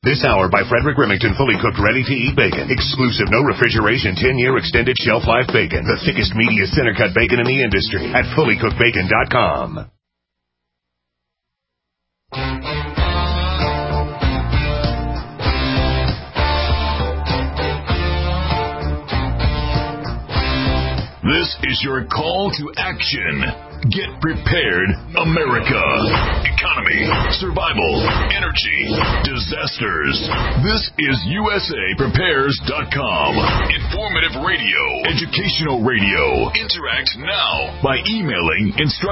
This hour by Frederick Remington, fully cooked, ready-to-eat bacon. Exclusive, no refrigeration, 10-year extended shelf life bacon. The thickest, meatiest center-cut bacon in the industry at fullycookedbacon.com. This is your call to action. Get prepared, America. Economy, survival, energy, disasters. This is USAPrepares.com. Informative radio, educational radio. Interact now by emailing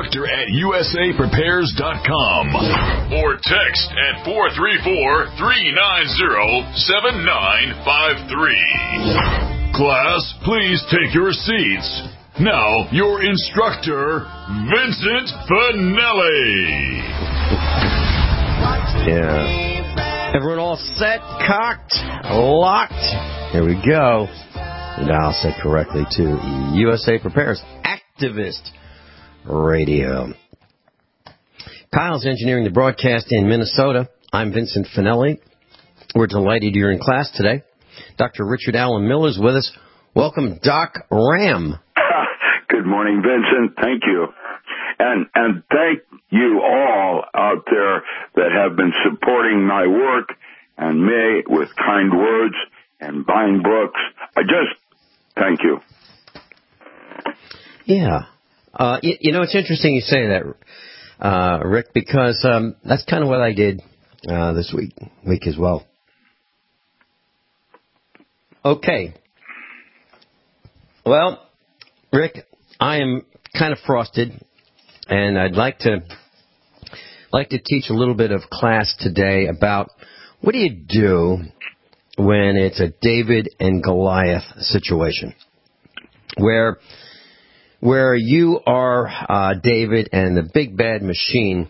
instructor@USAPrepares.com or text at 434-390-7953. Class, please take your seats. Now, your instructor, Vincent Finelli. Yeah. Everyone all set, cocked, locked? Here we go. Now said correctly, too. USA Prepares Activist Radio. Kyle's engineering the broadcast in Minnesota. I'm Vincent Finelli. We're delighted you're in class today. Dr. Richard Allen Miller's with us. Welcome, Doc Ram. Good morning, Vincent. Thank you. And thank you all out there that have been supporting my work and me with kind words and buying books. Thank you. Yeah. It's interesting you say that, Rick, because that's kind of what I did this week as well. Okay. Well, Rick, I am kind of frosted, and I'd like to teach a little bit of class today about what do you do when it's a David and Goliath situation, where you are David and the big bad machine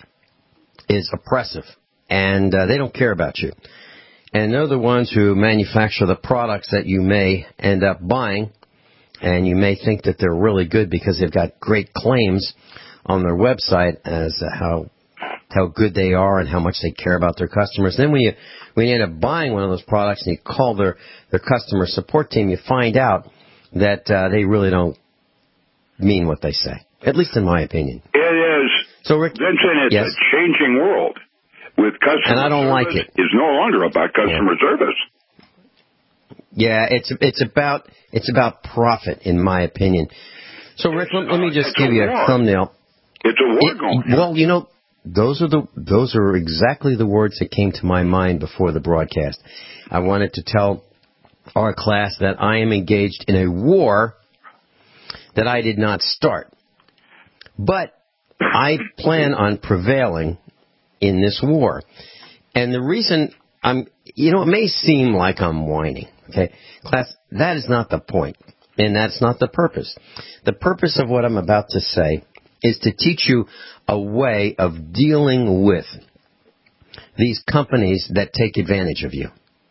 is oppressive, and they don't care about you. And they're the ones who manufacture the products that you may end up buying, and you may think that they're really good because they've got great claims on their website as how good they are and how much they care about their customers. Then when you end up buying one of those products and you call their customer support team, you find out that they really don't mean what they say, at least in my opinion. It is. So, Rick, Vincent, it's yes? a changing world. With customer and I don't service, like it. It's no longer about customer service. Yeah, it's about profit, in my opinion. So, Rick, let me just give you a thumbnail. It's a war going on. Well, those are exactly the words that came to my mind before the broadcast. I wanted to tell our class that I am engaged in a war that I did not start, but I plan on prevailing in this war. And the reason it may seem like I'm whining, okay? Class, that is not the point, and that's not the purpose. The purpose of what I'm about to say is to teach you a way of dealing with these companies that take advantage of you,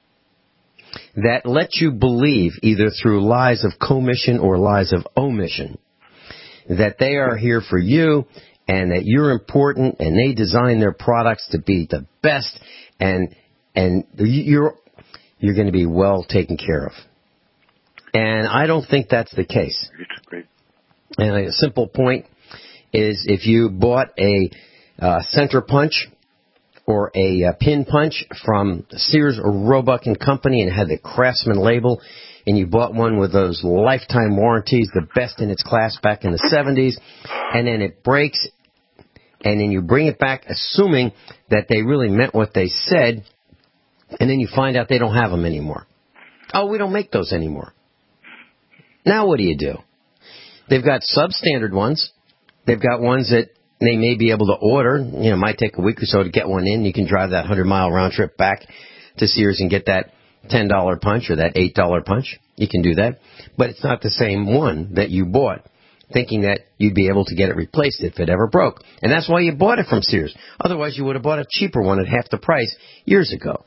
that let you believe, either through lies of commission or lies of omission, that they are here for you and that you're important, and they design their products to be the best, and you're going to be well taken care of. And I don't think that's the case. It's great. And a simple point is, if you bought a center punch or a pin punch from Sears or Roebuck and Company and had the Craftsman label, and you bought one with those lifetime warranties, the best in its class back in the 70s, and then it breaks, and then you bring it back assuming that they really meant what they said, and then you find out they don't have them anymore. Oh, we don't make those anymore. Now what do? They've got substandard ones. They've got ones that they may be able to order. It might take a week or so to get one in. You can drive that 100-mile round trip back to Sears and get that $10 punch or that $8 punch. You can do that. But it's not the same one that you bought, thinking that you'd be able to get it replaced if it ever broke. And that's why you bought it from Sears. Otherwise, you would have bought a cheaper one at half the price years ago.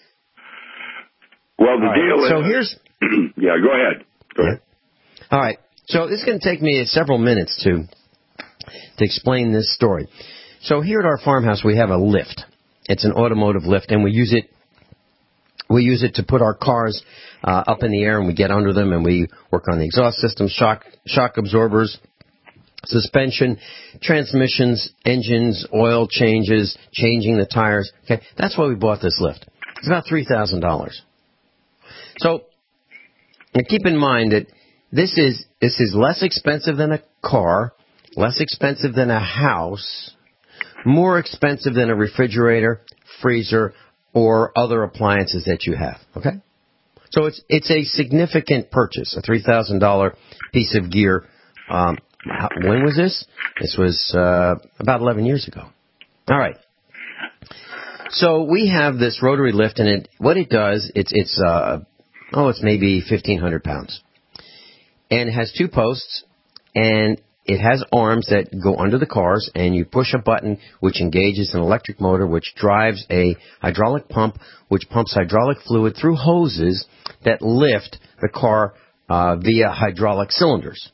Well, the deal is... So here's... Yeah, go ahead. Go ahead. All right. So this is going to take me several minutes to explain this story. So here at our farmhouse, we have a lift. It's an automotive lift, and we use it We use it to put our cars up in the air, and we get under them, and we work on the exhaust system, shock absorbers, suspension, transmissions, engines, oil changes, changing the tires. Okay, that's why we bought this lift. It's about $3,000. So keep in mind that this is less expensive than a car, less expensive than a house, more expensive than a refrigerator, freezer, or other appliances that you have. Okay, so it's a significant purchase, a $3,000 piece of gear. When was this? This was about 11 years ago. All right. So we have this rotary lift, and what it does, it's maybe 1,500 pounds, and it has 2 posts, and it has arms that go under the cars, and you push a button which engages an electric motor, which drives a hydraulic pump, which pumps hydraulic fluid through hoses that lift the car via hydraulic cylinders.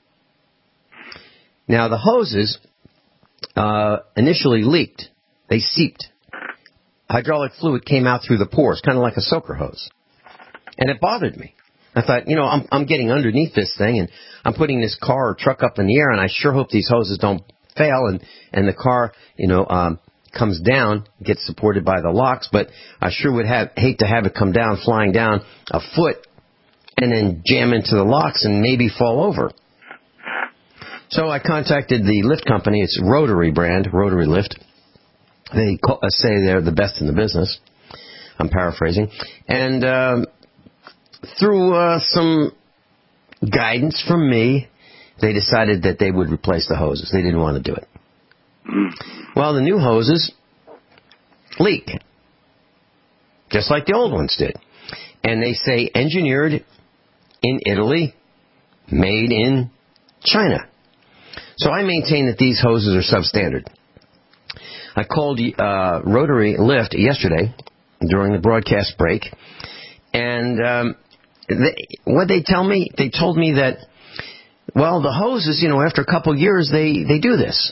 Now, the hoses initially leaked. They seeped. Hydraulic fluid came out through the pores, kind of like a soaker hose. And it bothered me. I thought, I'm getting underneath this thing, and I'm putting this car or truck up in the air, and I sure hope these hoses don't fail, and the car, comes down, gets supported by the locks, but I sure would hate to have it come down, flying down a foot, and then jam into the locks and maybe fall over. So I contacted the lift company. It's Rotary brand, Rotary Lift. They say they're the best in the business. I'm paraphrasing. And through some guidance from me, they decided that they would replace the hoses. They didn't want to do it. Well, the new hoses leak, just like the old ones did. And they say engineered in Italy, made in China. So I maintain that these hoses are substandard. I called Rotary Lift yesterday during the broadcast break, and what they tell me, they told me that, well, the hoses, after a couple of years, they do this.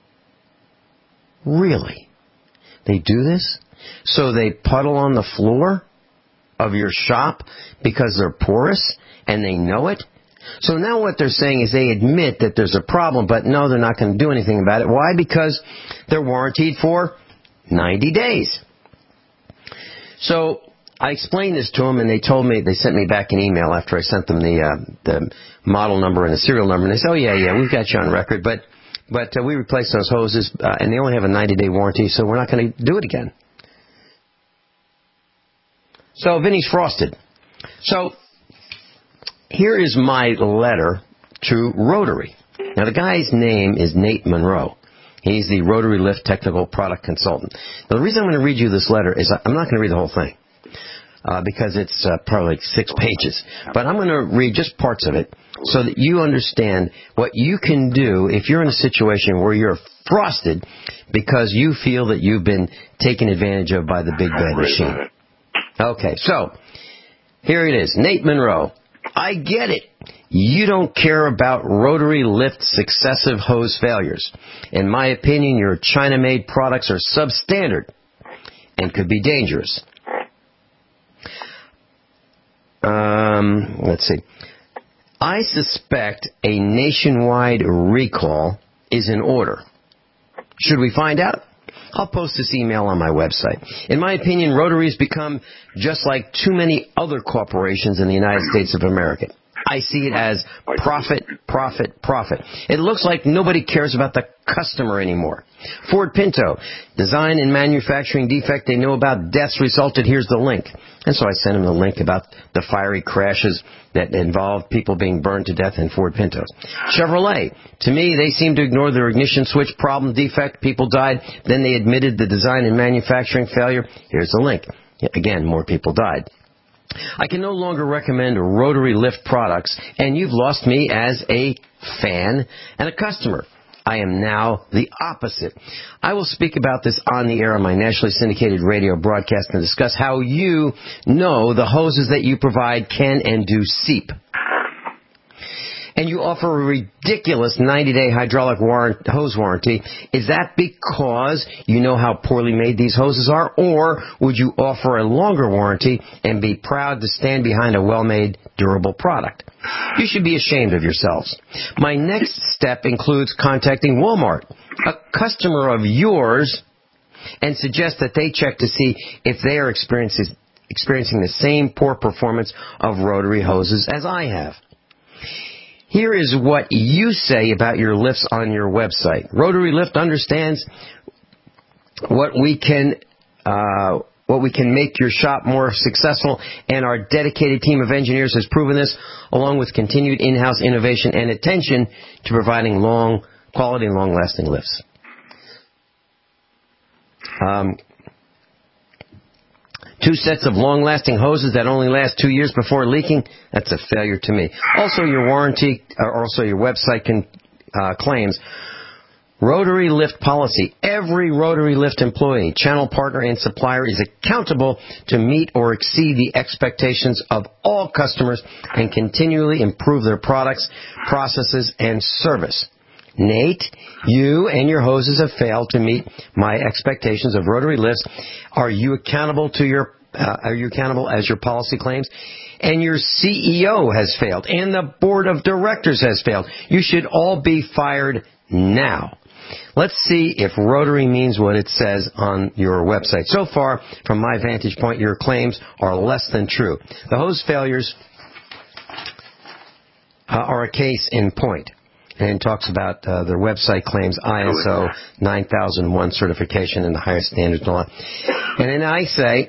Really? They do this? So they puddle on the floor of your shop because they're porous and they know it? So now what they're saying is they admit that there's a problem, but no, they're not going to do anything about it. Why? Because they're warranted for 90 days. So I explained this to them, and they sent me back an email after I sent them the model number and the serial number, and they said, oh, yeah, we've got you on record, but we replaced those hoses, and they only have a 90-day warranty, so we're not going to do it again. So Vinny's frosted. So here is my letter to Rotary. Now, the guy's name is Nate Monroe. He's the Rotary Lift Technical Product Consultant. Now, the reason I'm going to read you this letter is I'm not going to read the whole thing because it's probably like 6 pages. But I'm going to read just parts of it so that you understand what you can do if you're in a situation where you're frosted because you feel that you've been taken advantage of by the big bad machine. Okay, so here it is. Nate Monroe. I get it. You don't care about Rotary Lift's successive hose failures. In my opinion, your China-made products are substandard and could be dangerous. Let's see. I suspect a nationwide recall is in order. Should we find out? I'll post this email on my website. In my opinion, Rotary has become just like too many other corporations in the United States of America. I see it as profit, profit, profit. It looks like nobody cares about the customer anymore. Ford Pinto, design and manufacturing defect they know about, deaths resulted, here's the link. And so I sent him the link about the fiery crashes that involved people being burned to death in Ford Pintos. Chevrolet, to me, they seem to ignore their ignition switch problem defect, people died, then they admitted the design and manufacturing failure, here's the link. Again, more people died. I can no longer recommend Rotary Lift products, and you've lost me as a fan and a customer. I am now the opposite. I will speak about this on the air on my nationally syndicated radio broadcast and discuss how you know the hoses that you provide can and do seep. and you offer a ridiculous 90-day hydraulic hose warranty, is that because you know how poorly made these hoses are, or would you offer a longer warranty and be proud to stand behind a well-made, durable product? You should be ashamed of yourselves. My next step includes contacting Walmart, a customer of yours, and suggest that they check to see if they are experiencing the same poor performance of rotary hoses as I have. Here is what you say about your lifts on your website. Rotary Lift understands what we can make your shop more successful, and our dedicated team of engineers has proven this, along with continued in-house innovation and attention to providing quality and long-lasting lifts. 2 sets of long-lasting hoses that only last 2 years before leaking, that's a failure to me. Also, your website claims Rotary Lift policy. Every Rotary Lift employee, channel partner, and supplier is accountable to meet or exceed the expectations of all customers and continually improve their products, processes, and service. Nate, you and your hoses have failed to meet my expectations of rotary lifts. Are you accountable as your policy claims? And your CEO has failed, and the board of directors has failed. You should all be fired now. Let's see if Rotary means what it says on your website. So far, from my vantage point, your claims are less than true. The hose failures are a case in point. And talks about their website claims ISO 9001 certification and the highest standards and all that. And then I say,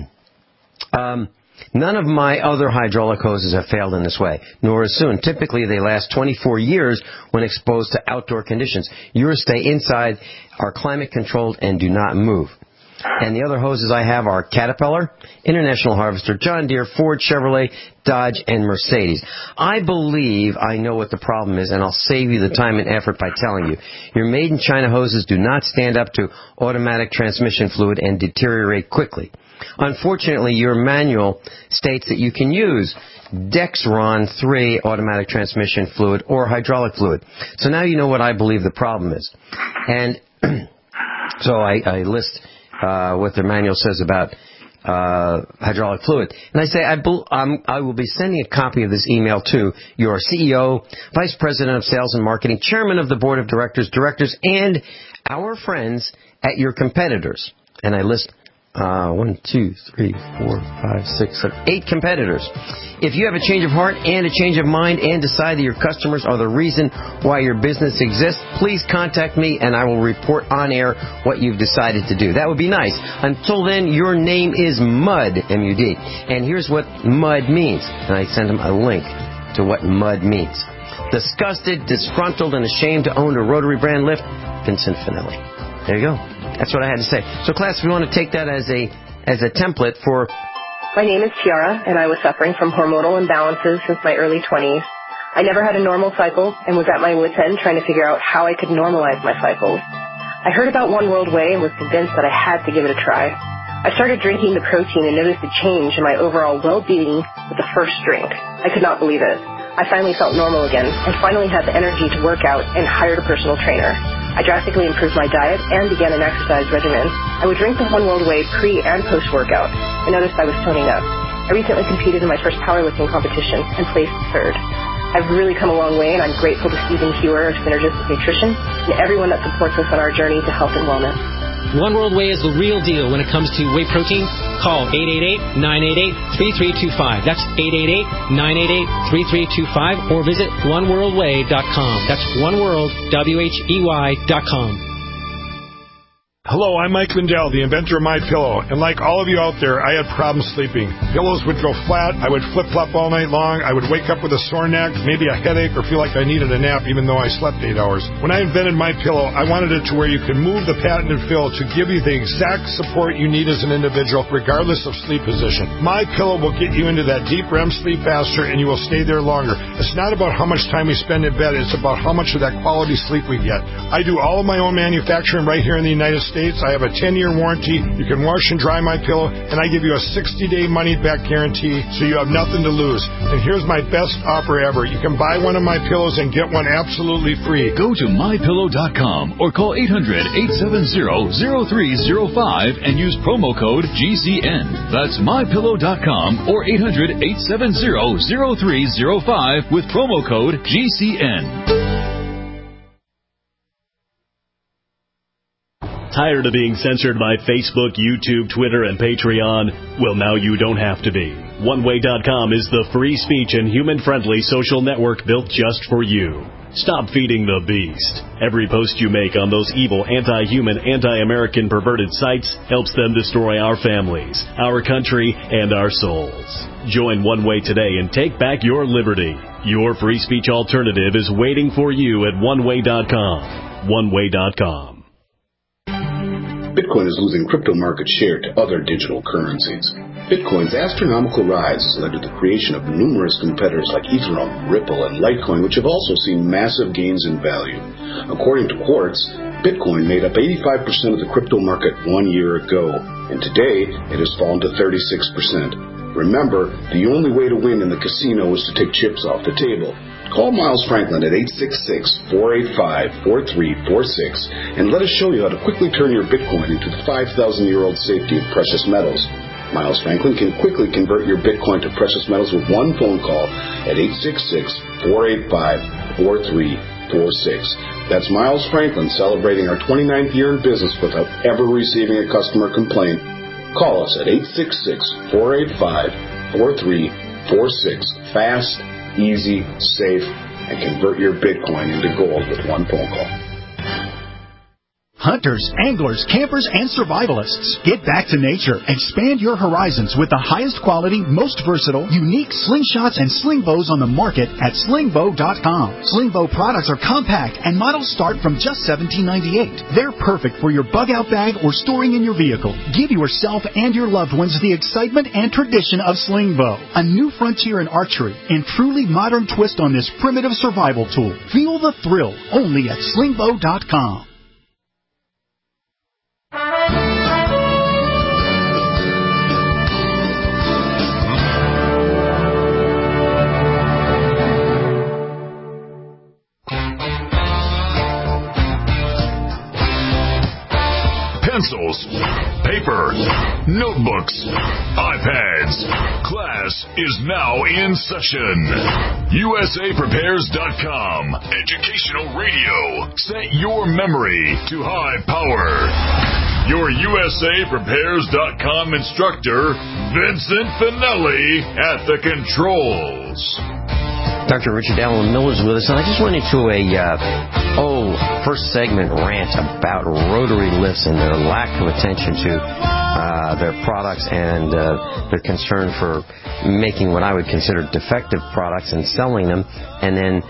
none of my other hydraulic hoses have failed in this way, nor as soon. Typically, they last 24 years when exposed to outdoor conditions. Yours stay inside, are climate-controlled, and do not move. And the other hoses I have are Caterpillar, International Harvester, John Deere, Ford, Chevrolet, Dodge, and Mercedes. I believe I know what the problem is, and I'll save you the time and effort by telling you. Your made-in-China hoses do not stand up to automatic transmission fluid and deteriorate quickly. Unfortunately, your manual states that you can use Dexron 3 automatic transmission fluid or hydraulic fluid. So now you know what I believe the problem is. And so I list what their manual says about hydraulic fluid. And I say, I will be sending a copy of this email to your CEO, Vice President of Sales and Marketing, Chairman of the Board of Directors, and our friends at your competitors. And I list 8 competitors. If you have a change of heart and a change of mind and decide that your customers are the reason why your business exists, please contact me and I will report on air what you've decided to do. That would be nice. Until then, your name is MUD, M-U-D. And here's what MUD means. And I send them a link to what MUD means. Disgusted, disgruntled, and ashamed to own a Rotary brand lift, Vincent Finelli. There you go. That's what I had to say. So, class, we want to take that as a template for... My name is Tiara, and I was suffering from hormonal imbalances since my early 20s. I never had a normal cycle and was at my wit's end trying to figure out how I could normalize my cycles. I heard about One World Whey and was convinced that I had to give it a try. I started drinking the protein and noticed a change in my overall well-being with the first drink. I could not believe it. I finally felt normal again and finally had the energy to work out and hired a personal trainer. I drastically improved my diet and began an exercise regimen. I would drink the One World Whey pre- and post-workout. I noticed I was toning up. I recently competed in my first powerlifting competition and placed third. I've really come a long way, and I'm grateful to Stephen Hewer of Synergistic Nutrition and everyone that supports us on our journey to health and wellness. One World Whey is the real deal when it comes to whey protein. Call 888-988-3325. That's 888-988-3325, or visit oneworldwhey.com. That's oneworld.com. Hello, I'm Mike Lindell, the inventor of MyPillow, and like all of you out there, I had problems sleeping. Pillows would go flat, I would flip-flop all night long, I would wake up with a sore neck, maybe a headache, or feel like I needed a nap even though I slept 8 hours. When I invented MyPillow, I wanted it to where you can move the patented fill to give you the exact support you need as an individual, regardless of sleep position. MyPillow will get you into that deep REM sleep faster, and you will stay there longer. It's not about how much time we spend in bed, it's about how much of that quality sleep we get. I do all of my own manufacturing right here in the United States. States. I have a 10-year warranty. You can wash and dry my pillow, and I give you a 60-day money-back guarantee, so you have nothing to lose. And here's my best offer ever. You can buy one of my pillows and get one absolutely free. Go to mypillow.com or call 800-870-0305 and use promo code GCN. That's mypillow.com or 800-870-0305 with promo code GCN. Tired of being censored by Facebook, YouTube, Twitter, and Patreon? Well, now you don't have to be. OneWay.com is the free speech and human-friendly social network built just for you. Stop feeding the beast. Every post you make on those evil, anti-human, anti-American perverted sites helps them destroy our families, our country, and our souls. Join One Way today and take back your liberty. Your free speech alternative is waiting for you at OneWay.com. OneWay.com. Bitcoin is losing crypto market share to other digital currencies. Bitcoin's astronomical rise has led to the creation of numerous competitors like Ethereum, Ripple, and Litecoin, which have also seen massive gains in value. According to Quartz, Bitcoin made up 85% of the crypto market 1 year ago, and today it has fallen to 36%. Remember, the only way to win in the casino is to take chips off the table. Call Miles Franklin at 866-485-4346 and let us show you how to quickly turn your Bitcoin into the 5,000-year-old safety of precious metals. Miles Franklin can quickly convert your Bitcoin to precious metals with one phone call at 866-485-4346. That's Miles Franklin celebrating our 29th year in business without ever receiving a customer complaint. Call us at 866-485-4346. Fast, easy, safe, and convert your Bitcoin into gold with one phone call. Hunters, anglers, campers, and survivalists. Get back to nature. Expand your horizons with the highest quality, most versatile, unique slingshots and sling bows on the market at slingbow.com. Slingbow products are compact and models start from just $17.98. They're perfect for your bug-out bag or storing in your vehicle. Give yourself and your loved ones the excitement and tradition of Slingbow, a new frontier in archery and truly modern twist on this primitive survival tool. Feel the thrill only at slingbow.com. Pencils, paper, notebooks, iPads. Class is now in session. USAPrepares.com. Educational radio. Set your memory to high power. Your USAPrepares.com instructor, Vincent Finelli, at the controls. Dr. Richard Allen Miller is with us, and I just went into a first segment rant about rotary lifts and their lack of attention to their products and their concern for making what I would consider defective products and selling them, and then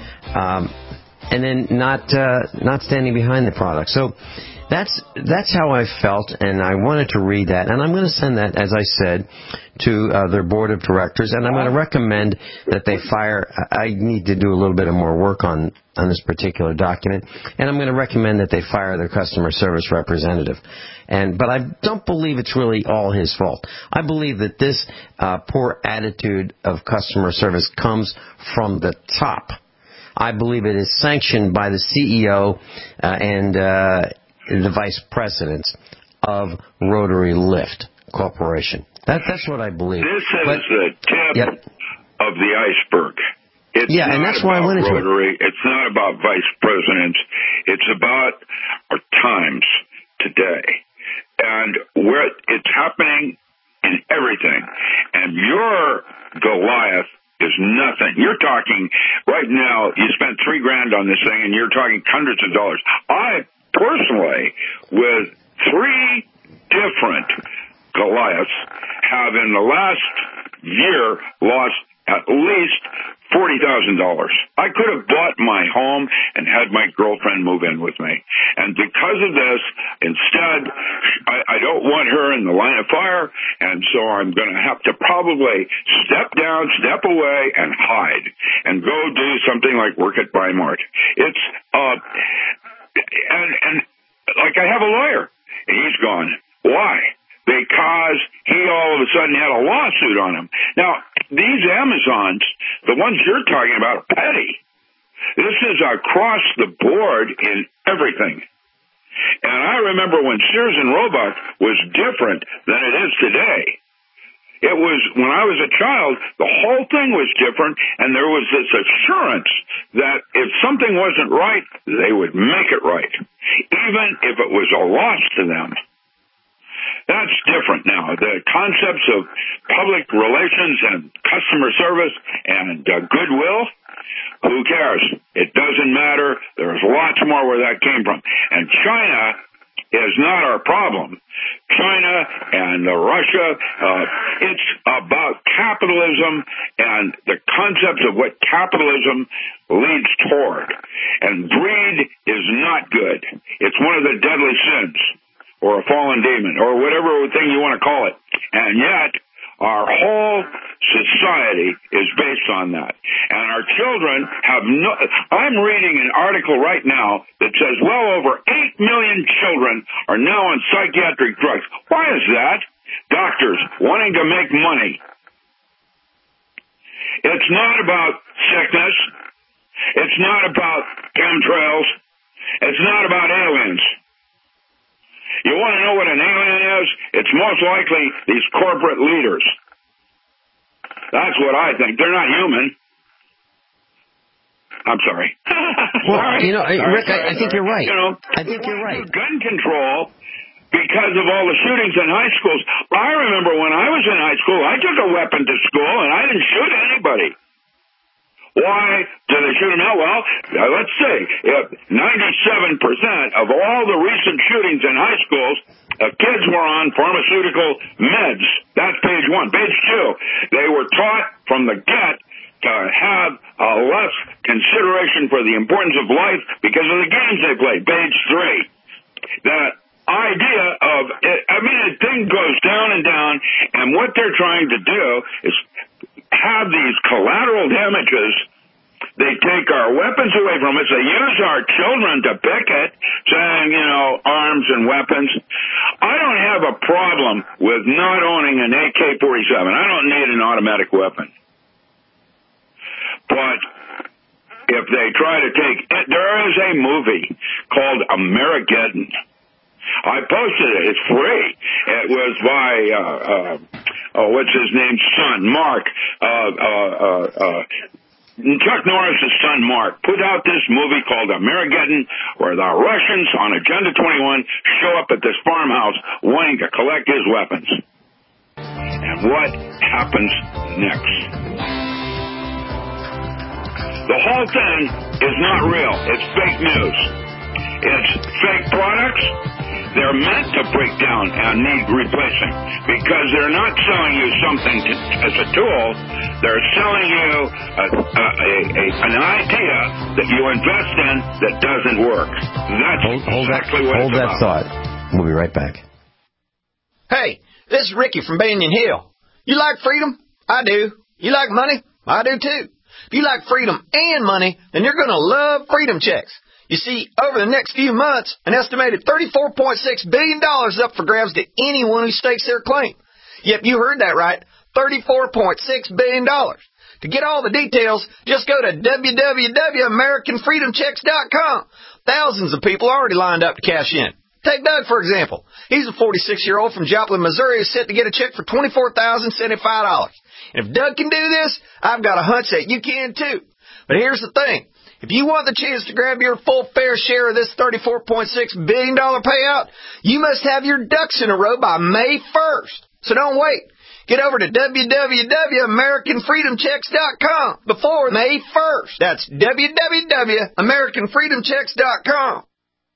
not standing behind the product. So that's how I felt, and I wanted to read that, and I'm going to send that, as I said, to their board of directors, and I'm going to recommend that they fire. I need to do a little bit of more work on this particular document, and I'm going to recommend that they fire their customer service representative. But I don't believe it's really all his fault. I believe that this poor attitude of customer service comes from the top. I believe it is sanctioned by the CEO and the vice president of Rotary Lift Corporation. That's what I believe. This is the tip of the iceberg. It's and that's why I went into Rotary. It's not about vice presidents. It's about our times today. And where it's happening in everything. And your Goliath is nothing. You're talking, right now, you spent $3,000 on this thing, and you're talking hundreds of dollars. I personally, with 3 different Goliaths, have in the last year lost at least $40,000. I could have bought my home and had my girlfriend move in with me. And because of this, instead, I don't want her in the line of fire, and so I'm going to have to probably step down, step away, and hide, and go do something like work at Bi-Mart. It's, and like I have a lawyer. And he's gone. Why? Because he all of a sudden had a lawsuit on him. Now, these Amazons, the ones you're talking about, are petty. This is across the board in everything. And I remember when Sears and Roebuck was different than it is today. It was, when I was a child, the whole thing was different, and there was this assurance that if something wasn't right, they would make it right, even if it was a loss to them. That's different now. The concepts of public relations and customer service and goodwill, who cares? It doesn't matter. There's lots more where that came from. And China is not our problem. China and Russia, it's about capitalism and the concepts of what capitalism leads toward. And greed is not good. It's one of the deadly sins, or a fallen demon, or whatever thing you want to call it. And yet, our whole society is based on that. And our children have no... I'm reading an article right now that says well over 8 million children are now on psychiatric drugs. Why is that? Doctors wanting to make money. It's not about sickness. It's not about chemtrails. It's not about aliens. You want to know what an alien is? It's most likely these corporate leaders. That's what I think. They're not human. I'm sorry. Well, Rick, I think you're right. I think you're right. Gun control, because of all the shootings in high schools. I remember when I was in high school, I took a weapon to school, and I didn't shoot anybody. Why do they shoot them out? Well, let's see. 97% of all the recent shootings in high schools, kids were on pharmaceutical meds. That's page 1. Page 2, they were taught from the get to have less consideration for the importance of life because of the games they played. Page 3. The idea of, the thing goes down and down, and what they're trying to do is have these collateral damages. They take our weapons away from us. They use our children to picket, saying, arms and weapons. I don't have a problem with not owning an AK-47. I don't need an automatic weapon. But if they try to take it, there is a movie called Amerigeddon. I posted it. It's free. It was by, what's his name? Son, Mark. Chuck Norris' son, Mark, put out this movie called Amerigeddon, where the Russians on Agenda 21 show up at this farmhouse wanting to collect his weapons. And what happens next? The whole thing is not real. It's fake news. It's fake products. They're meant to break down and need replacing because they're not selling you something as a tool. They're selling you an idea that you invest in that doesn't work. That's exactly what it's about. Hold that thought. We'll be right back. Hey, this is Ricky from Banyan Hill. You like freedom? I do. You like money? I do too. If you like freedom and money, then you're going to love Freedom Checks. You see, over the next few months, an estimated $34.6 billion is up for grabs to anyone who stakes their claim. Yep, you heard that right, $34.6 billion. To get all the details, just go to www.americanfreedomchecks.com. Thousands of people already lined up to cash in. Take Doug, for example. He's a 46-year-old from Joplin, Missouri who's set to get a check for $24,075. And if Doug can do this, I've got a hunch that you can too. But here's the thing. If you want the chance to grab your full fair share of this $34.6 billion payout, you must have your ducks in a row by May 1st. So don't wait. Get over to www.americanfreedomchecks.com before May 1st. That's www.americanfreedomchecks.com.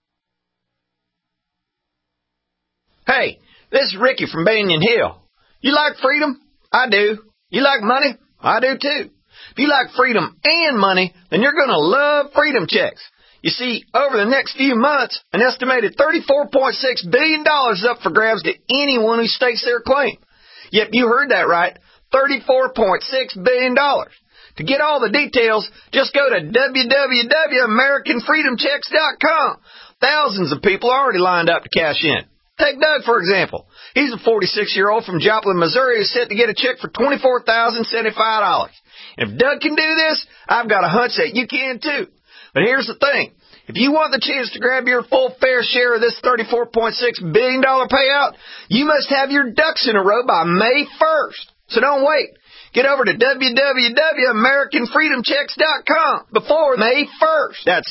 Hey, this is Ricky from Banyan Hill. You like freedom? I do. You like money? I do too. If you like freedom and money, then you're going to love Freedom Checks. You see, over the next few months, an estimated $34.6 billion is up for grabs to anyone who stakes their claim. Yep, you heard that right, $34.6 billion. To get all the details, just go to www.americanfreedomchecks.com. Thousands of people already lined up to cash in. Take Doug, for example. He's a 46-year-old from Joplin, Missouri who's set to get a check for $24,075. And if Doug can do this, I've got a hunch that you can too. But here's the thing. If you want the chance to grab your full fair share of this $34.6 billion payout, you must have your ducks in a row by May 1st. So don't wait. Get over to www.americanfreedomchecks.com before May 1st. That's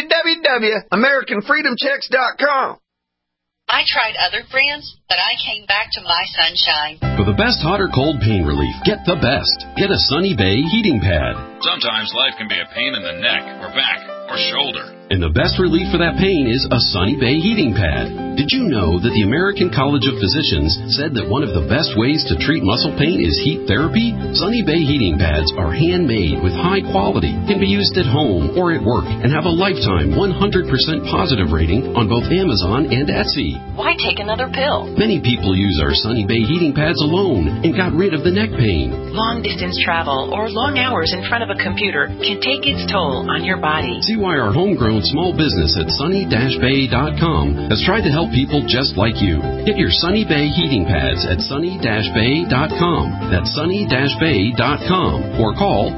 www.americanfreedomchecks.com. I tried other brands, but I came back to my Sunshine. For the best hot or cold pain relief, get the best. Get a Sunny Bay heating pad. Sometimes life can be a pain in the neck or back or shoulder. And the best relief for that pain is a Sunny Bay heating pad. Did you know that the American College of Physicians said that one of the best ways to treat muscle pain is heat therapy? Sunny Bay heating pads are handmade with high quality, can be used at home or at work, and have a lifetime 100% positive rating on both Amazon and Etsy. Why take another pill? Many people use our Sunny Bay heating pads alone and got rid of the neck pain. Long-distance travel or long hours in front of a computer can take its toll on your body. See why our homegrown small business at sunny-bay.com has tried to help people just like you. Get your Sunny Bay heating pads at sunny-bay.com. That's sunny-bay.com or call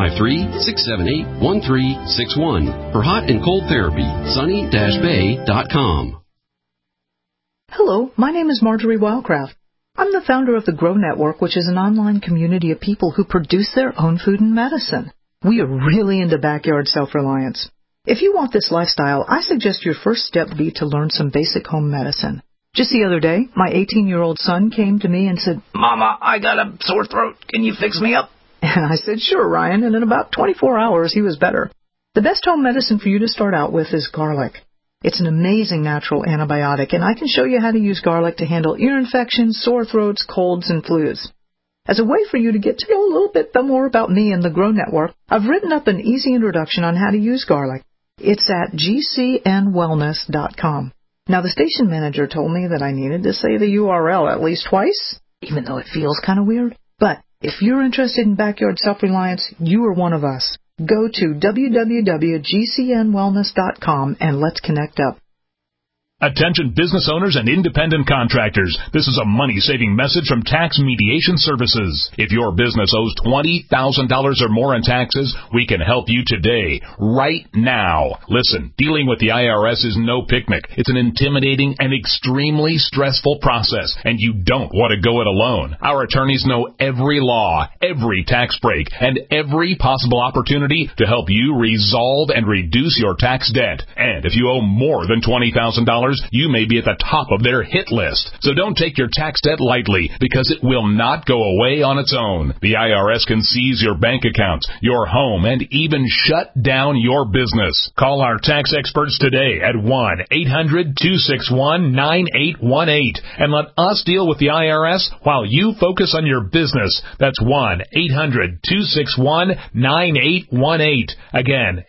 253-678-1361 for hot and cold therapy. sunny-bay.com. Hello, my name is Marjorie Wildcraft. I'm the founder of the Grow Network, which is an online community of people who produce their own food and medicine. We are really into backyard self-reliance. If you want this lifestyle, I suggest your first step be to learn some basic home medicine. Just the other day, my 18-year-old son came to me and said, "Mama, I got a sore throat. Can you fix me up?" And I said, "Sure, Ryan," and in about 24 hours, he was better. The best home medicine for you to start out with is garlic. It's an amazing natural antibiotic, and I can show you how to use garlic to handle ear infections, sore throats, colds, and flus. As a way for you to get to know a little bit more about me and the Grow Network, I've written up an easy introduction on how to use garlic. It's at gcnwellness.com. Now, the station manager told me that I needed to say the URL at least twice, even though it feels kind of weird. But if you're interested in backyard self-reliance, you are one of us. Go to www.gcnwellness.com and let's connect up. Attention business owners and independent contractors. This is a money-saving message from Tax Mediation Services. If your business owes $20,000 or more in taxes, we can help you today, right now. Listen, dealing with the IRS is no picnic. It's an intimidating and extremely stressful process, and you don't want to go it alone. Our attorneys know every law, every tax break, and every possible opportunity to help you resolve and reduce your tax debt. And if you owe more than $20,000, you may be at the top of their hit list. So don't take your tax debt lightly, because it will not go away on its own. The IRS can seize your bank accounts, your home, and even shut down your business. Call our tax experts today at 1-800-261-9818 and let us deal with the IRS while you focus on your business. That's 1-800-261-9818. Again,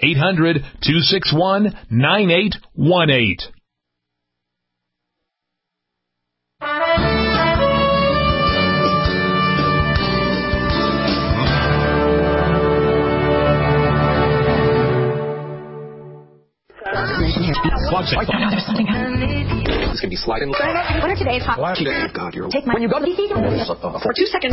800-261-9818. This could be sliding. What are today's hot? God, you're. Take my. When you go to for 2 seconds.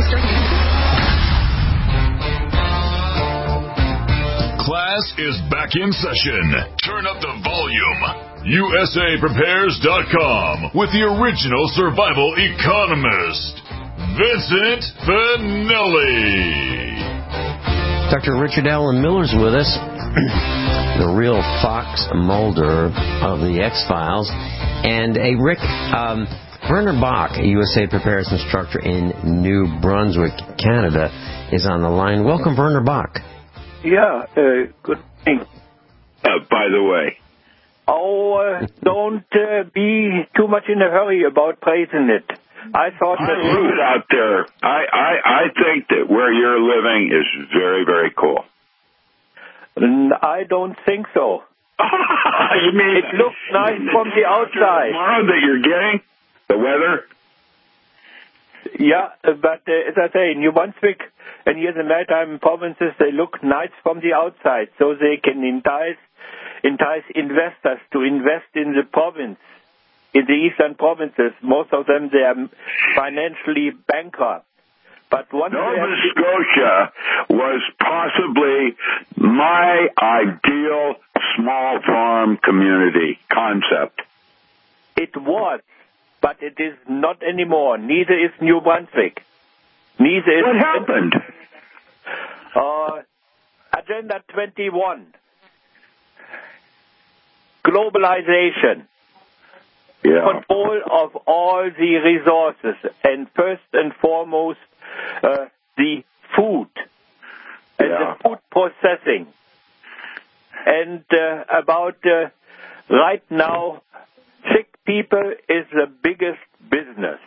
Class is back in session. Turn up the volume. USAPrepares.com with the original survival economist, Vincent Finelli. Dr. Richard Allen Miller's with us, the real Fox Mulder of the X-Files. And Rick, Werner Bach, a USA Prepares instructor in New Brunswick, Canada, is on the line. Welcome, Werner Bach. Yeah, good morning. By the way. Don't be too much in a hurry about praising it. I thought that out there. I think that where you're living is very, very cool. I don't think so. You mean it looks nice from the outside? Tomorrow that you're getting the weather. Yeah, but as I say, New Brunswick and here the maritime provinces, they look nice from the outside, so they can entice investors to invest in the province. in the eastern provinces. Most of them, they are financially bankrupt. But Nova Scotia was possibly my ideal small farm community concept. It was, but it is not anymore. Neither is New Brunswick. Neither is... What happened? Agenda 21. Globalization. Yeah. Control of all the resources, and first and foremost, the food and the food processing. And right now, sick people is the biggest business.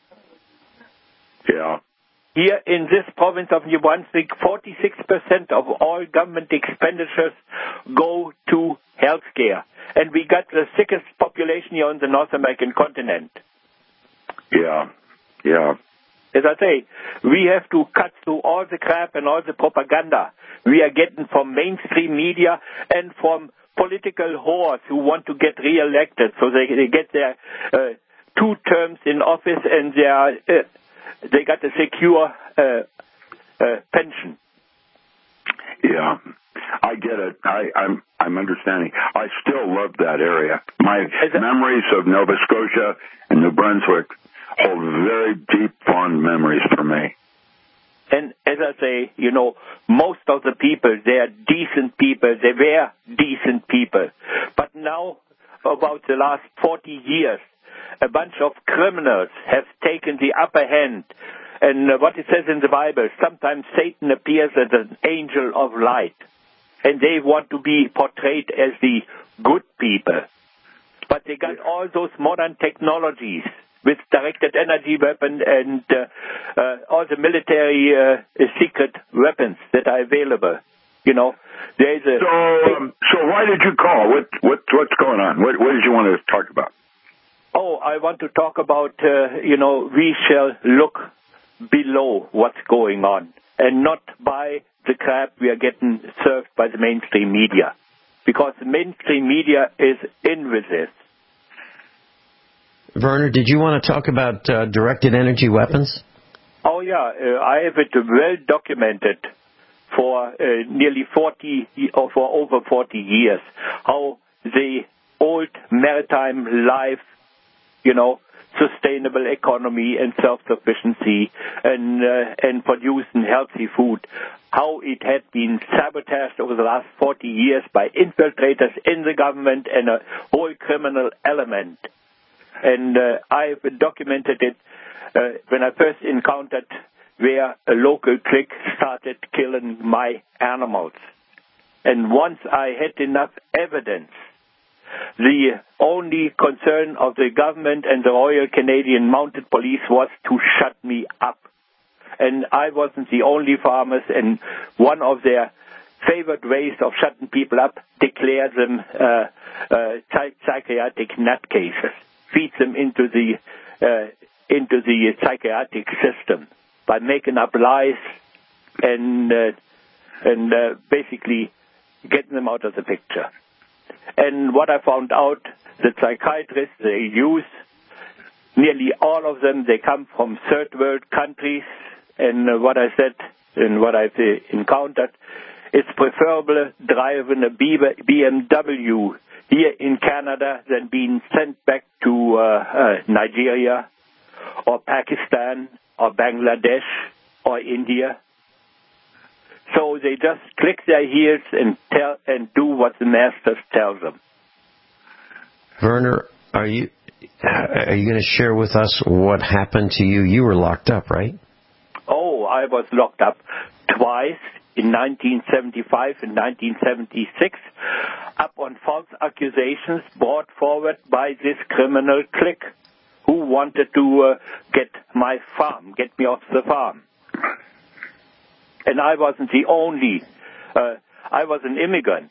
Yeah. Here in this province of New Brunswick, 46% of all government expenditures go to health care. And we got the sickest population here on the North American continent. Yeah, yeah. As I say, we have to cut through all the crap and all the propaganda we are getting from mainstream media and from political whores who want to get re-elected so they get their 2 terms in office and they got a secure pension. Yeah, I get it. I'm understanding. I still love that area. My memories of Nova Scotia and New Brunswick hold very deep, fond memories for me. And as I say, most of the people, they are decent people. They were decent people. But now, about the last 40 years, a bunch of criminals have taken the upper hand. And what it says in the Bible, sometimes Satan appears as an angel of light. And they want to be portrayed as the good people. But they got all those modern technologies with directed energy weapon and all the military secret weapons that are available. There is a... So why did you call? What's going on? What did you want to talk about? Oh, I want to talk about, we shall look below what's going on and not buy the crap we are getting served by the mainstream media. Because the mainstream media is in with this. Werner, did you want to talk about directed energy weapons? Oh, yeah. I have it well documented for nearly 40 or for over 40 years, how the old maritime life, sustainable economy and self-sufficiency and producing healthy food, how it had been sabotaged over the last 40 years by infiltrators in the government and a whole criminal element. And I've documented it when I first encountered where a local clique started killing my animals. And once I had enough evidence, the only concern of the government and the Royal Canadian Mounted Police was to shut me up. And I wasn't the only farmers, and one of their favorite ways of shutting people up, declare them psychiatric nutcases. Feed them into the psychiatric system by making up lies and basically getting them out of the picture. And what I found out, the psychiatrists they use, nearly all of them, they come from third world countries. And what I said and what I've encountered, it's preferable driving a BMW here in Canada than being sent back to Nigeria or Pakistan or Bangladesh or India. So they just click their heels and do what the masters tell them. Werner, are you going to share with us what happened to you? You were locked up, right? Oh, I was locked up twice. In 1975 and 1976, up on false accusations brought forward by this criminal clique who wanted to get my farm, get me off the farm. And I wasn't the only, I was an immigrant,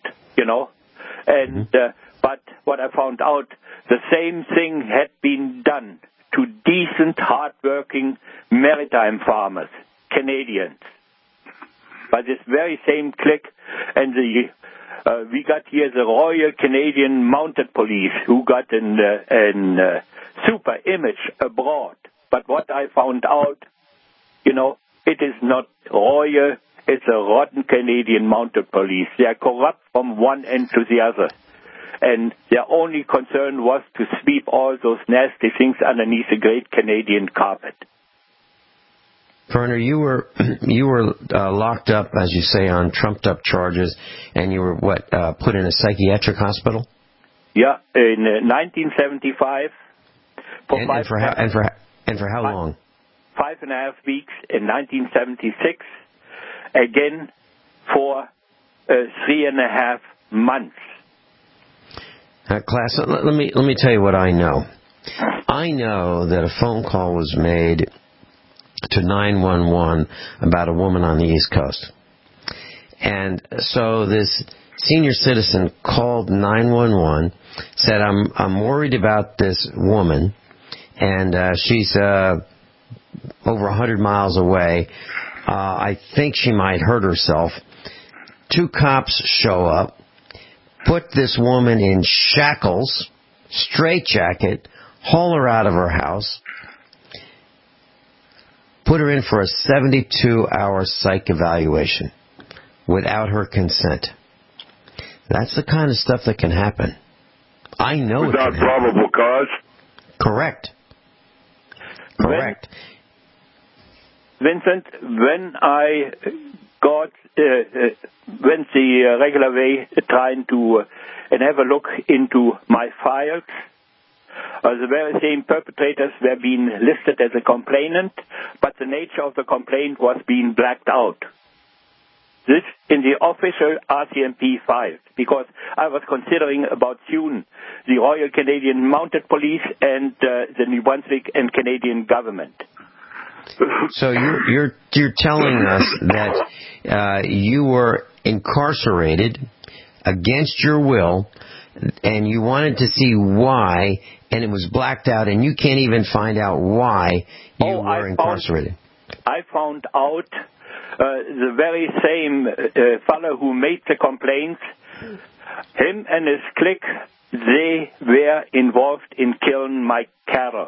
and but what I found out, the same thing had been done to decent, hard-working maritime farmers, Canadians, by this very same clique, and the We got here the Royal Canadian Mounted Police, who got a super image abroad. But what I found out, it is not royal, it's a rotten Canadian Mounted Police. They are corrupt from one end to the other. And their only concern was to sweep all those nasty things underneath the great Canadian carpet. Werner, you were locked up, as you say, on trumped-up charges, and you were, put in a psychiatric hospital? Yeah, in 1975. And for how long? 5.5 weeks in 1976. Again, for 3.5 months. Class, let me tell you what I know. I know that a phone call was made to 911 about a woman on the East Coast. And so this senior citizen called 911, said, I'm worried about this woman, and she's over 100 miles away. I think she might hurt herself. 2 cops show up, put this woman in shackles, straitjacket, haul her out of her house, put her in for a 72-hour psych evaluation without her consent. That's the kind of stuff that can happen. I know without it can probable cause? Correct. Vincent, when I went the regular way trying to and have a look into my files, the very same perpetrators were being listed as a complainant, but the nature of the complaint was being blacked out. This in the official RCMP files, because I was considering about soon the Royal Canadian Mounted Police and the New Brunswick and Canadian government. So you're telling us that you were incarcerated against your will, and you wanted to see why, and it was blacked out, and you can't even find out why you were incarcerated. I found out the very same fellow who made the complaints, him and his clique, they were involved in killing my cattle.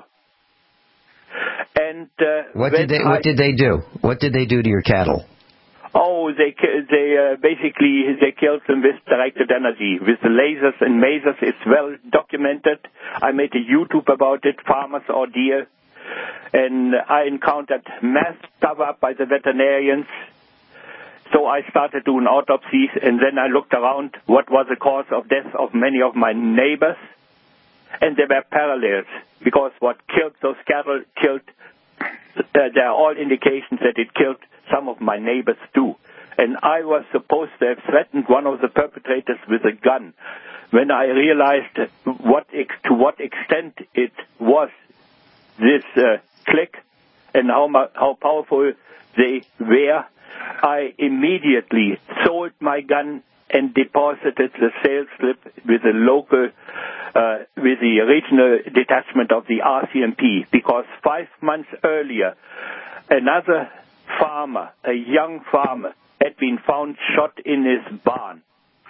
And what did they do? What did they do to your cattle? Oh, they basically killed them with directed energy, with the lasers and masers. It's well documented. I made a YouTube about it, Farmer's Ordeal, and I encountered mass cover-up by the veterinarians. So I started doing autopsies, and then I looked around what was the cause of death of many of my neighbors, and there were parallels, because what killed those cattle there are all indications that it killed some of my neighbors too. And I was supposed to have threatened one of the perpetrators with a gun. When I realized to what extent it was, this clique, and how powerful they were, I immediately sold my gun and deposited the sales slip with the local, with the regional detachment of the RCMP, because 5 months earlier, another farmer, a young farmer, had been found shot in his barn.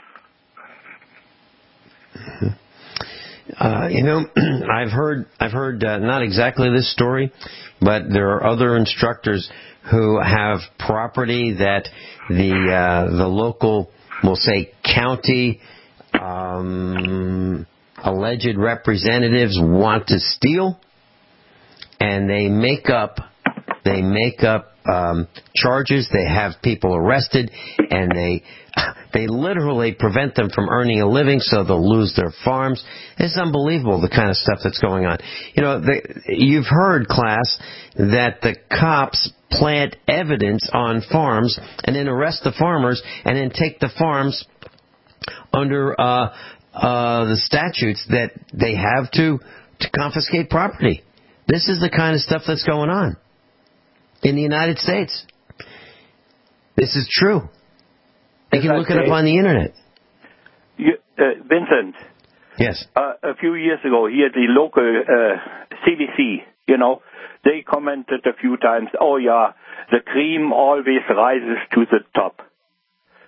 I've heard not exactly this story, but there are other instructors who have property that the local, we'll say, county alleged representatives want to steal, and they make up charges. They have people arrested, and they literally prevent them from earning a living, so they'll lose their farms. It's unbelievable, the kind of stuff that's going on. You've heard, class, that the cops plant evidence on farms and then arrest the farmers and then take the farms under the statutes that they have to confiscate property. This is the kind of stuff that's going on in the United States. This is true. You can look it up on the internet. Vincent. Yes. A few years ago, here at the local CBC, they commented a few times, oh yeah, the cream always rises to the top.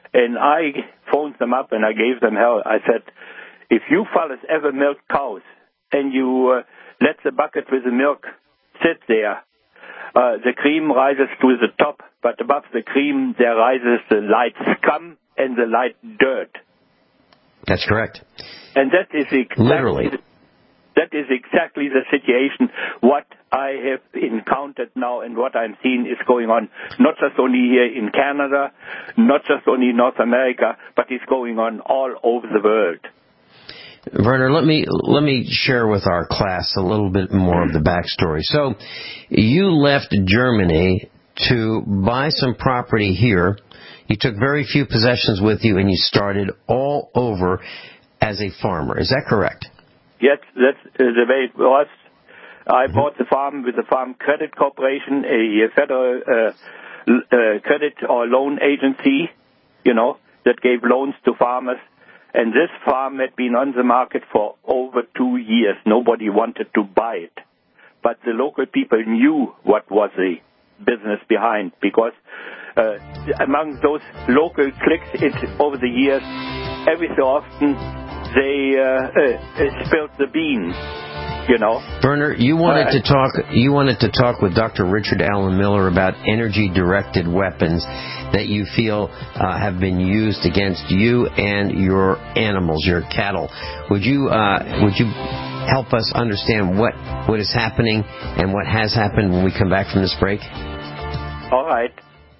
And I phoned them up and I gave them hell. I said, if you fellas ever milk cows and you let the bucket with the milk sit there, the cream rises to the top, but above the cream there rises the light scum and the light dirt. That's correct. And that is literally. That is exactly the situation what I have encountered now and what I'm seeing is going on, not just only here in Canada, not just only in North America, but it's going on all over the world. Werner, let me share with our class a little bit more of the backstory. So, you left Germany to buy some property here. You took very few possessions with you, and you started all over as a farmer. Is that correct? Yes, that's the way it was. I bought the farm with the Farm Credit Corporation, a federal credit or loan agency, that gave loans to farmers. And this farm had been on the market for over 2 years. Nobody wanted to buy it. But the local people knew what was the business behind, because among those local cliques over the years, every so often they spilled the beans, Werner, you wanted to talk with Dr. Richard Allen Miller about energy-directed weapons that you feel have been used against you and your animals, your cattle. Would you help us understand what is happening and what has happened when we come back from this break? All right.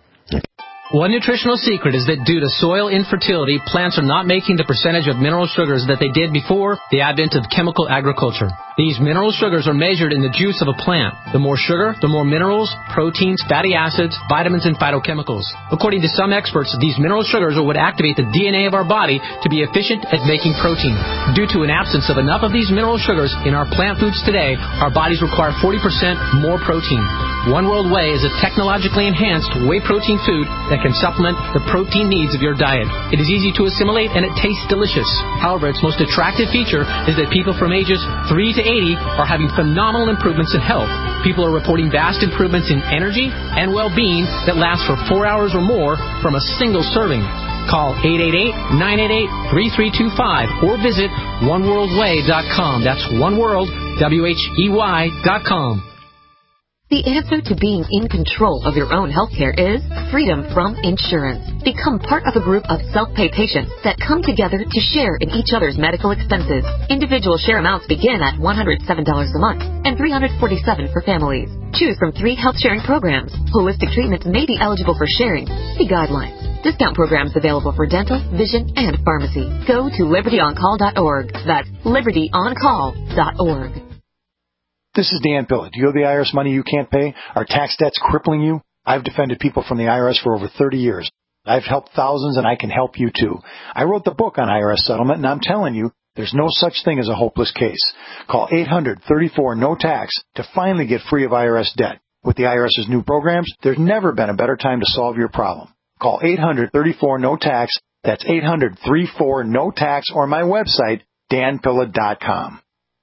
One nutritional secret is that due to soil infertility, plants are not making the percentage of mineral sugars that they did before the advent of chemical agriculture. These mineral sugars are measured in the juice of a plant. The more sugar, the more minerals, proteins, fatty acids, vitamins, and phytochemicals. According to some experts, these mineral sugars are what activate the DNA of our body to be efficient at making protein. Due to an absence of enough of these mineral sugars in our plant foods today, our bodies require 40% more protein. One World Whey is a technologically enhanced whey protein food that can supplement the protein needs of your diet. It is easy to assimilate and it tastes delicious. However, its most attractive feature is that people from ages 3 to 80 are having phenomenal improvements in health. People are reporting vast improvements in energy and well-being that last for 4 hours or more from a single serving. Call 888-988-3325 or visit oneworldwhey.com. That's oneworld, WHEY.com. The answer to being in control of your own healthcare is freedom from insurance. Become part of a group of self-pay patients that come together to share in each other's medical expenses. Individual share amounts begin at $107 a month and $347 for families. Choose from 3 health sharing programs. Holistic treatments may be eligible for sharing. See guidelines. Discount programs available for dental, vision, and pharmacy. Go to libertyoncall.org. That's libertyoncall.org. This is Dan Pilla. Do you owe the IRS money you can't pay? Are tax debts crippling you? I've defended people from the IRS for over 30 years. I've helped thousands, and I can help you too. I wrote the book on IRS settlement, and I'm telling you, there's no such thing as a hopeless case. Call 800-34-NO-TAX to finally get free of IRS debt. With the IRS's new programs, there's never been a better time to solve your problem. Call 800-34-NO-TAX. That's 800-34-NO-TAX, or my website, danpilla.com.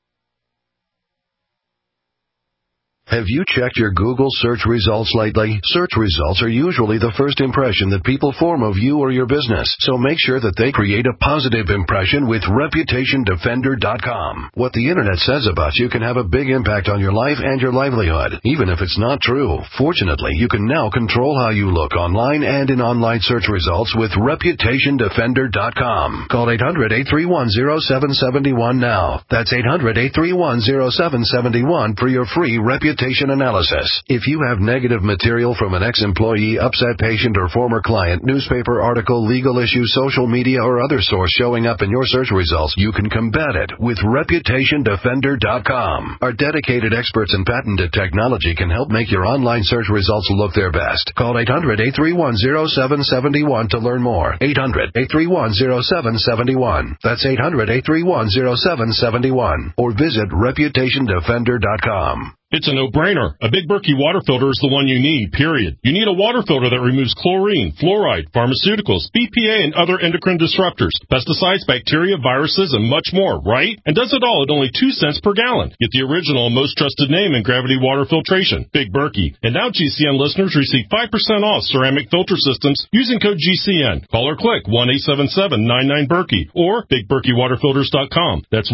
Have you checked your Google search results lately? Search results are usually the first impression that people form of you or your business, so make sure that they create a positive impression with ReputationDefender.com. What the Internet says about you can have a big impact on your life and your livelihood, even if it's not true. Fortunately, you can now control how you look online and in online search results with ReputationDefender.com. Call 800-831-0771 now. That's 800-831-0771 for your free reputation analysis. If you have negative material from an ex-employee, upset patient, or former client, newspaper article, legal issue, social media, or other source showing up in your search results, you can combat it with ReputationDefender.com. Our dedicated experts in patented technology can help make your online search results look their best. Call 800-831-0771 to learn more. 800-831-0771. That's 800-831-0771. Or visit ReputationDefender.com. It's a no-brainer. A Big Berkey water filter is the one you need, period. You need a water filter that removes chlorine, fluoride, pharmaceuticals, BPA, and other endocrine disruptors, pesticides, bacteria, viruses, and much more, right? And does it all at only 2 cents per gallon. Get the original and most trusted name in gravity water filtration, Big Berkey. And now GCN listeners receive 5% off ceramic filter systems using code GCN. Call or click 1-877-99-BERKEY or BigBerkeyWaterFilters.com. That's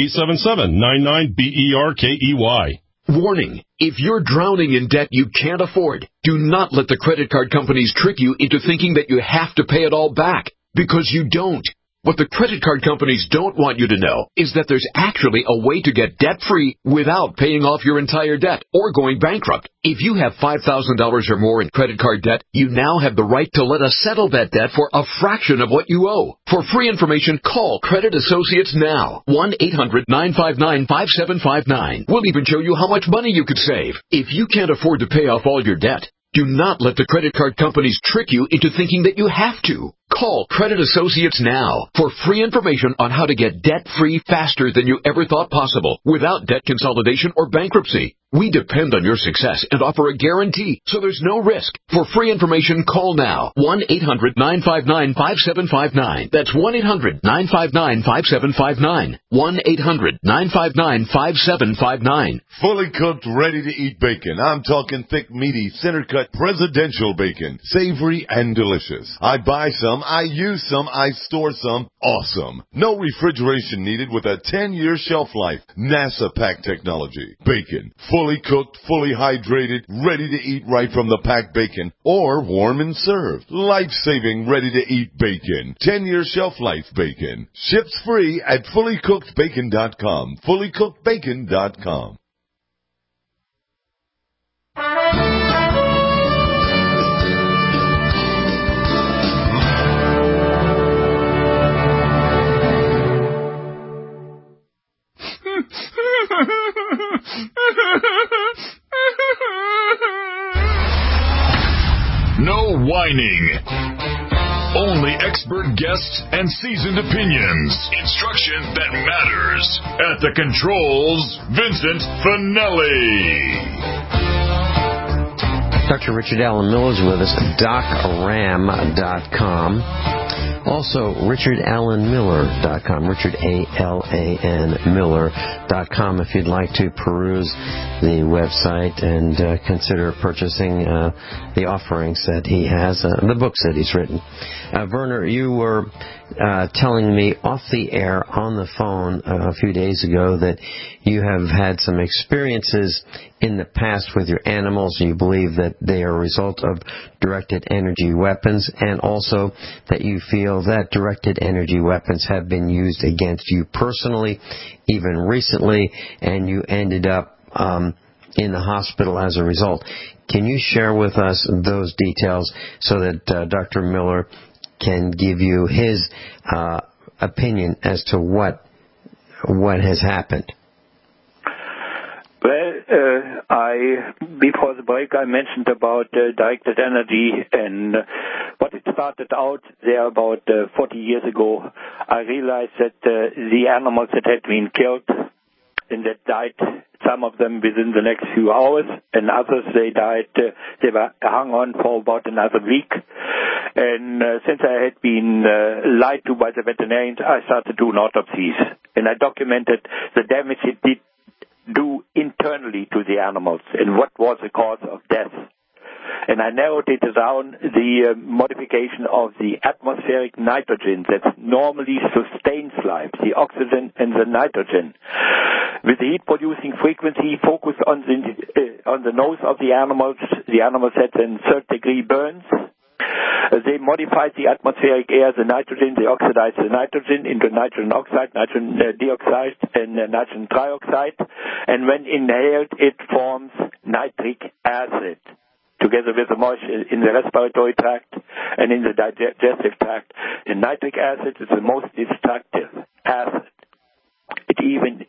1-877-99-BERKEY. Warning, if you're drowning in debt you can't afford, do not let the credit card companies trick you into thinking that you have to pay it all back, because you don't. What the credit card companies don't want you to know is that there's actually a way to get debt-free without paying off your entire debt or going bankrupt. If you have $5,000 or more in credit card debt, you now have the right to let us settle that debt for a fraction of what you owe. For free information, call Credit Associates now. 1-800-959-5759. We'll even show you how much money you could save. If you can't afford to pay off all your debt, do not let the credit card companies trick you into thinking that you have to. Call Credit Associates now for free information on how to get debt-free faster than you ever thought possible without debt consolidation or bankruptcy. We depend on your success and offer a guarantee, so there's no risk. For free information, call now. 1-800-959-5759. That's 1-800-959-5759. 1-800-959-5759. Fully cooked, ready-to-eat bacon. I'm talking thick, meaty, center-cut, presidential bacon. Savory and delicious. I buy some, I use some, I store some. Awesome. No refrigeration needed with a 10-year shelf life. NASA pack technology. Bacon. Fully cooked, fully hydrated, ready to eat right from the packed bacon, or warm and served. Life-saving, ready-to-eat bacon. 10-year shelf life bacon. Ships free at fullycookedbacon.com. fullycookedbacon.com. No whining. Only expert guests and seasoned opinions. Instruction that matters. At the controls, Vincent Finelli. Dr. Richard Allen Miller is with us, DocRam.com. Also, RichardAllenMiller.com, RichardAlanMiller.com, if you'd like to peruse the website and consider purchasing the offerings that he has, the books that he's written. Werner, you were telling me off the air on the phone a few days ago that you have had some experiences in the past with your animals, and you believe that they are a result of directed energy weapons, and also that you feel that directed energy weapons have been used against you personally, even recently, and you ended up in the hospital as a result. Can you share with us those details so that Dr. Miller can give you his opinion as to what has happened? Well, before the break, I mentioned about directed energy, and what it started out there about 40 years ago. I realized that the animals that had been killed and that died, some of them within the next few hours, and others they died, they were hung on for about another week. And since I had been lied to by the veterinarians, I started doing autopsies, and I documented the damage it did do internally to the animals and what was the cause of death. And I narrowed it down the modification of the atmospheric nitrogen that normally sustains life, the oxygen and the nitrogen. With the heat-producing frequency focused on the nose of the animals had then third-degree burns. They modified the atmospheric air, the nitrogen, they oxidized the nitrogen into nitrogen oxide, nitrogen dioxide, and nitrogen trioxide. And when inhaled, it forms nitric acid, together with the moisture in the respiratory tract and in the digestive tract. And nitric acid is the most destructive acid. It even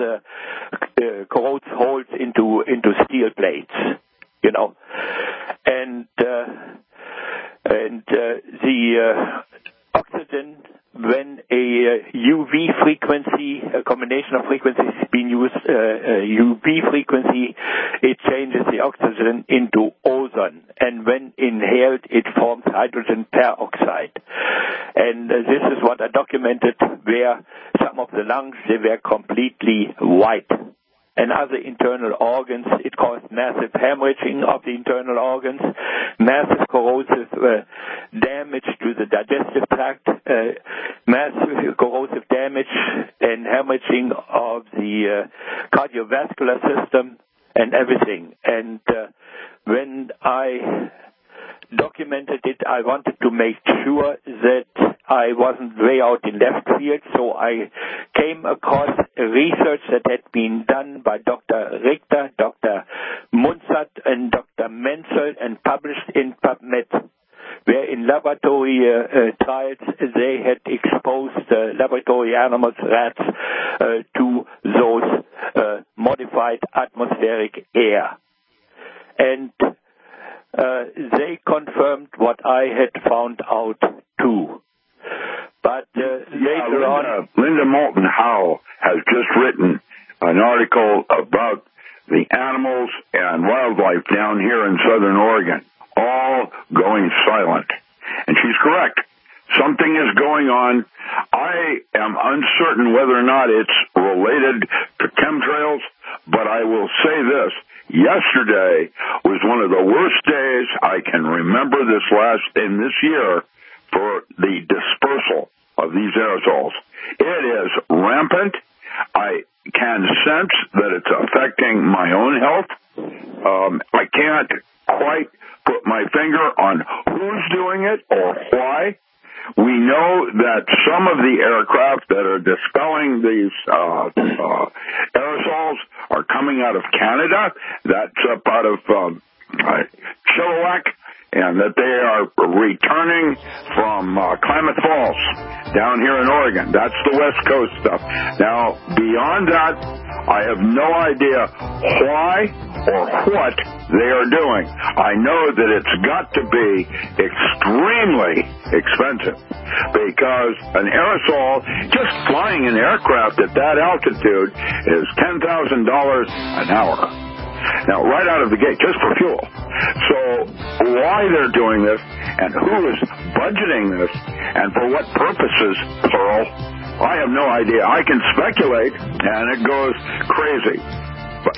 corrodes holes into steel plates, you know. And the oxygen when a UV frequency, a combination of frequencies being used, UV frequency, it changes the oxygen into ozone. And when inhaled, it forms hydrogen peroxide. And this is what I documented, where some of the lungs, they were completely white. And other internal organs, it caused massive hemorrhaging of the internal organs, massive corrosive damage to the digestive tract, massive corrosive damage and hemorrhaging of the cardiovascular system and everything. And when I documented it, I wanted to make sure that I wasn't way out in left field, so I came across research that had been done by Dr. Richter, Dr. Munzat, and Dr. Menzel and published in PubMed, where in laboratory trials they had exposed laboratory animals, rats, to those modified atmospheric air. And they confirmed what I had found out too. But later on, Linda Moulton Howe has just written an article about the animals and wildlife down here in southern Oregon, all going silent. And she's correct. Something is going on. I am uncertain whether or not it's related to chemtrails, but I will say this. Yesterday was one of the worst days I can remember in this year for the dispersal of these aerosols. It is rampant. I can sense that it's affecting my own health. I can't quite put my finger on who's doing it or why. We know that some of the aircraft that are dispelling these aerosols are coming out of Canada. That's up out of Chilliwack, and that they are returning from Klamath Falls down here in Oregon. That's the West Coast stuff. Now, beyond that, I have no idea why or what they are doing. I know that it's got to be extremely expensive because an aerosol, just flying an aircraft at that altitude, is $10,000 an hour. Now, right out of the gate, just for fuel. So why they're doing this and who is budgeting this and for what purposes, Pearl, I have no idea. I can speculate, and it goes crazy. But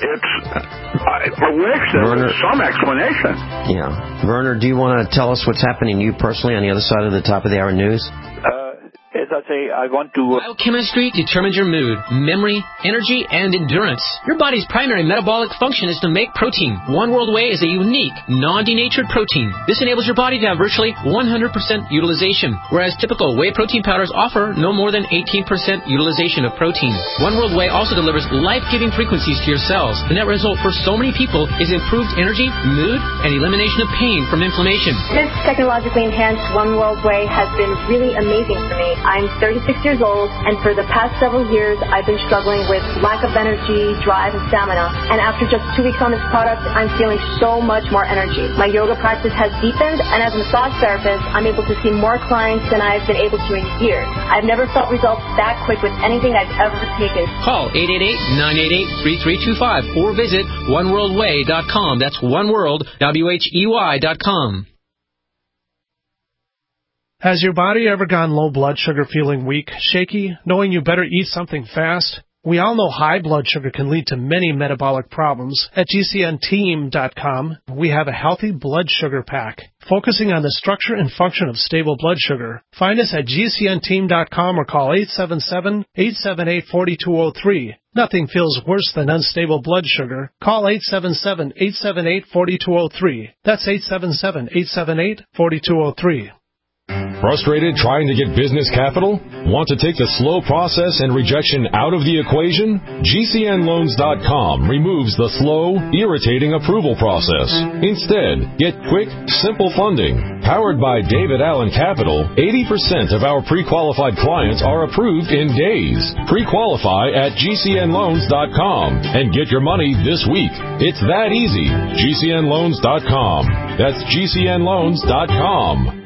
I wish there was some explanation. Yeah. Werner, do you want to tell us what's happening to you personally on the other side of the top of the hour news? As I say, I want to... Biochemistry determines your mood, memory, energy, and endurance. Your body's primary metabolic function is to make protein. One World Whey is a unique, non-denatured protein. This enables your body to have virtually 100% utilization, whereas typical whey protein powders offer no more than 18% utilization of protein. One World Whey also delivers life-giving frequencies to your cells. The net result for so many people is improved energy, mood, and elimination of pain from inflammation. This technologically enhanced One World Whey has been really amazing for me. I'm 36 years old, and for the past several years, I've been struggling with lack of energy, drive, and stamina. And after just 2 weeks on this product, I'm feeling so much more energy. My yoga practice has deepened, and as a massage therapist, I'm able to see more clients than I've been able to in years. I've never felt results that quick with anything I've ever taken. Call 888-988-3325 or visit oneworldwhey.com. That's oneworld, WHEY.com. Has your body ever gone low blood sugar feeling weak, shaky, knowing you better eat something fast? We all know high blood sugar can lead to many metabolic problems. At GCNteam.com, we have a healthy blood sugar pack, focusing on the structure and function of stable blood sugar. Find us at GCNteam.com or call 877-878-4203. Nothing feels worse than unstable blood sugar. Call 877-878-4203. That's 877-878-4203. Frustrated trying to get business capital? Want to take the slow process and rejection out of the equation? GCNloans.com removes the slow, irritating approval process. Instead, get quick, simple funding. Powered by David Allen Capital, 80% of our pre-qualified clients are approved in days. Pre-qualify at GCNloans.com and get your money this week. It's that easy. GCNloans.com. That's GCNloans.com.